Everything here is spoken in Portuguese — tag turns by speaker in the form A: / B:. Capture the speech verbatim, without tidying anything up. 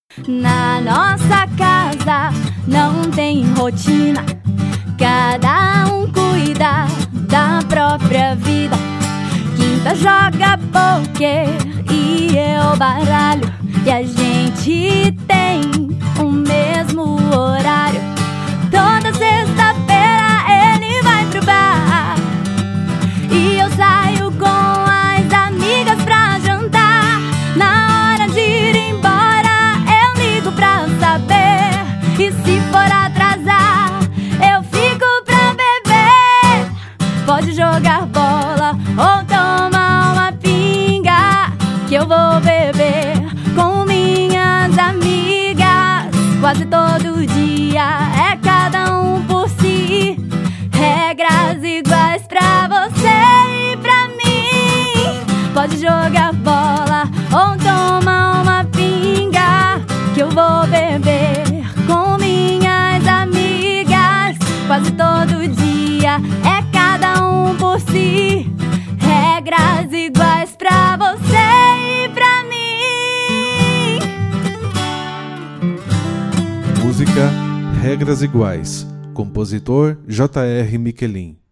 A: Na nossa casa não tem rotina, cada um cuida da própria vida. Quinta joga poker e eu baralho, e a gente tem o mesmo horário. Toda sexta-feira ele vai pro bar e eu saio com as amigas pra jantar. Na hora de ir embora eu ligo pra saber, e se for atrasar eu fico pra beber. Pode jogar bola ou tomar uma pinga, que eu vou beber com minhas amigas. Quase todo dia é cada um por si, regras iguais pra você e pra mim. Pode jogar bola ou tomar uma pinga, que eu vou beber com minhas amigas. Quase todo dia é cada um por si, regras iguais pra você e pra mim.
B: Música Regras Iguais, compositor J R Miquelin.